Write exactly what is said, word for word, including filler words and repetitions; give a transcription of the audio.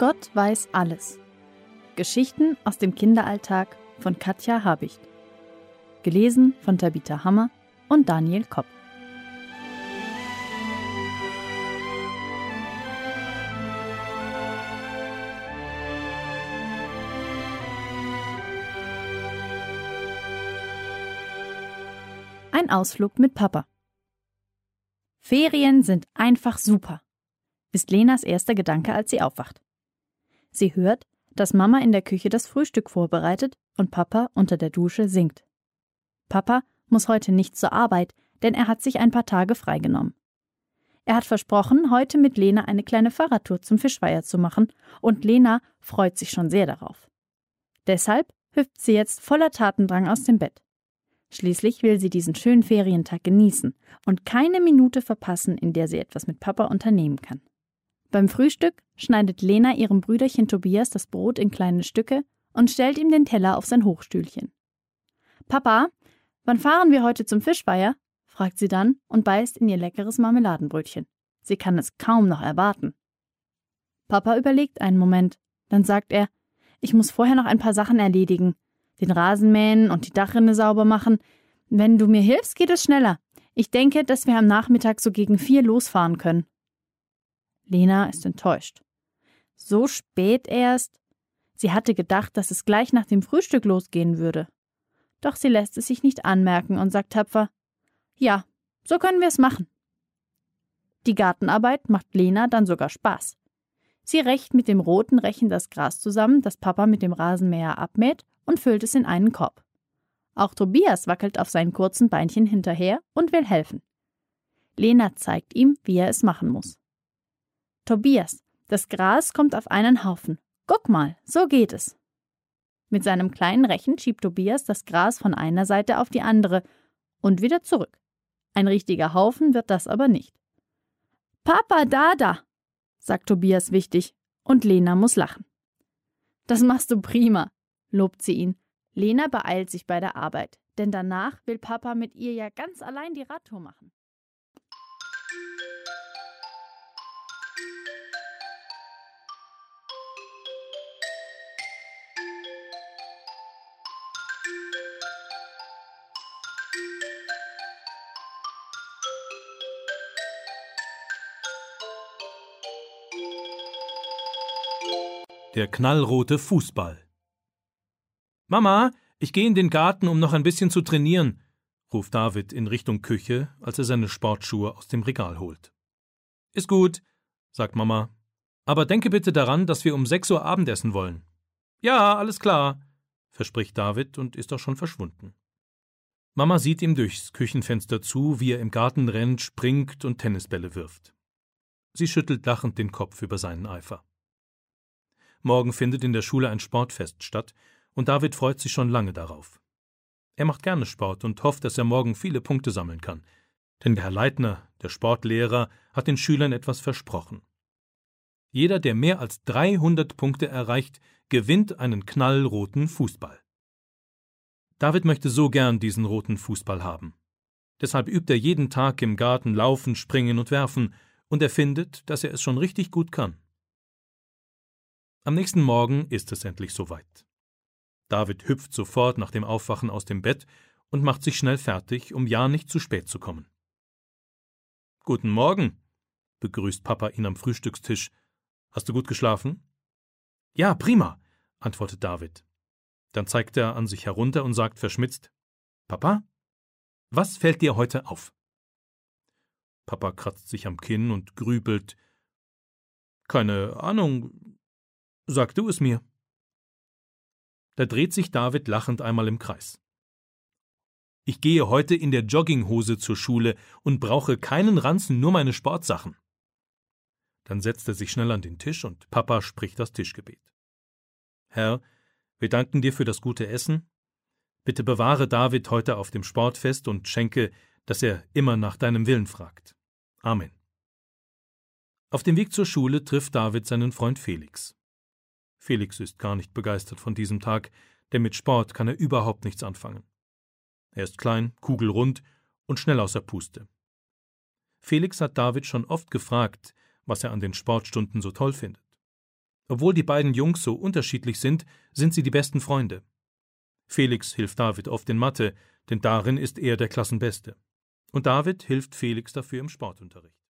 Gott weiß alles. Geschichten aus dem Kinderalltag von Katja Habicht. Gelesen von Tabitha Hammer und Daniel Kopp. Ein Ausflug mit Papa. Ferien sind einfach super, ist Lenas erster Gedanke, als sie aufwacht. Sie hört, dass Mama in der Küche das Frühstück vorbereitet und Papa unter der Dusche singt. Papa muss heute nicht zur Arbeit, denn er hat sich ein paar Tage freigenommen. Er hat versprochen, heute mit Lena eine kleine Fahrradtour zum Fischweiher zu machen, und Lena freut sich schon sehr darauf. Deshalb hüpft sie jetzt voller Tatendrang aus dem Bett. Schließlich will sie diesen schönen Ferientag genießen und keine Minute verpassen, in der sie etwas mit Papa unternehmen kann. Beim Frühstück schneidet Lena ihrem Brüderchen Tobias das Brot in kleine Stücke und stellt ihm den Teller auf sein Hochstühlchen. »Papa, wann fahren wir heute zum Fischweiher?« fragt sie dann und beißt in ihr leckeres Marmeladenbrötchen. Sie kann es kaum noch erwarten. Papa überlegt einen Moment, dann sagt er, »Ich muss vorher noch ein paar Sachen erledigen. Den Rasen mähen und die Dachrinne sauber machen. Wenn du mir hilfst, geht es schneller. Ich denke, dass wir am Nachmittag so gegen vier losfahren können.« Lena ist enttäuscht. So spät erst? Sie hatte gedacht, dass es gleich nach dem Frühstück losgehen würde. Doch sie lässt es sich nicht anmerken und sagt tapfer, »Ja, so können wir es machen.« Die Gartenarbeit macht Lena dann sogar Spaß. Sie recht mit dem roten Rechen das Gras zusammen, das Papa mit dem Rasenmäher abmäht, und füllt es in einen Korb. Auch Tobias wackelt auf seinen kurzen Beinchen hinterher und will helfen. Lena zeigt ihm, wie er es machen muss. »Tobias, das Gras kommt auf einen Haufen. Guck mal, so geht es.« Mit seinem kleinen Rechen schiebt Tobias das Gras von einer Seite auf die andere und wieder zurück. Ein richtiger Haufen wird das aber nicht. »Papa, da, da«, sagt Tobias wichtig, und Lena muss lachen. »Das machst du prima«, lobt sie ihn. Lena beeilt sich bei der Arbeit, denn danach will Papa mit ihr ja ganz allein die Radtour machen. Der knallrote Fußball. »Mama, ich gehe in den Garten, um noch ein bisschen zu trainieren«, ruft David in Richtung Küche, als er seine Sportschuhe aus dem Regal holt. »Ist gut«, sagt Mama, »aber denke bitte daran, dass wir um sechs Uhr Abendessen wollen.« »Ja, alles klar«, verspricht David und ist auch schon verschwunden. Mama sieht ihm durchs Küchenfenster zu, wie er im Garten rennt, springt und Tennisbälle wirft. Sie schüttelt lachend den Kopf über seinen Eifer. Morgen findet in der Schule ein Sportfest statt, und David freut sich schon lange darauf. Er macht gerne Sport und hofft, dass er morgen viele Punkte sammeln kann. Denn der Herr Leitner, der Sportlehrer, hat den Schülern etwas versprochen. Jeder, der mehr als dreihundert Punkte erreicht, gewinnt einen knallroten Fußball. David möchte so gern diesen roten Fußball haben. Deshalb übt er jeden Tag im Garten laufen, springen und werfen, und er findet, dass er es schon richtig gut kann. Am nächsten Morgen ist es endlich soweit. David hüpft sofort nach dem Aufwachen aus dem Bett und macht sich schnell fertig, um ja nicht zu spät zu kommen. »Guten Morgen«, begrüßt Papa ihn am Frühstückstisch. »Hast du gut geschlafen?« »Ja, prima«, antwortet David. Dann zeigt er an sich herunter und sagt verschmitzt, »Papa, was fällt dir heute auf?« Papa kratzt sich am Kinn und grübelt. »Keine Ahnung, sag du es mir.« Da dreht sich David lachend einmal im Kreis. »Ich gehe heute in der Jogginghose zur Schule und brauche keinen Ranzen, nur meine Sportsachen.« Dann setzt er sich schnell an den Tisch und Papa spricht das Tischgebet. »Herr, wir danken dir für das gute Essen. Bitte bewahre David heute auf dem Sportfest und schenke, dass er immer nach deinem Willen fragt. Amen.« Auf dem Weg zur Schule trifft David seinen Freund Felix. Felix ist gar nicht begeistert von diesem Tag, denn mit Sport kann er überhaupt nichts anfangen. Er ist klein, kugelrund und schnell außer Puste. Felix hat David schon oft gefragt, was er an den Sportstunden so toll findet. Obwohl die beiden Jungs so unterschiedlich sind, sind sie die besten Freunde. Felix hilft David oft in Mathe, denn darin ist er der Klassenbeste. Und David hilft Felix dafür im Sportunterricht.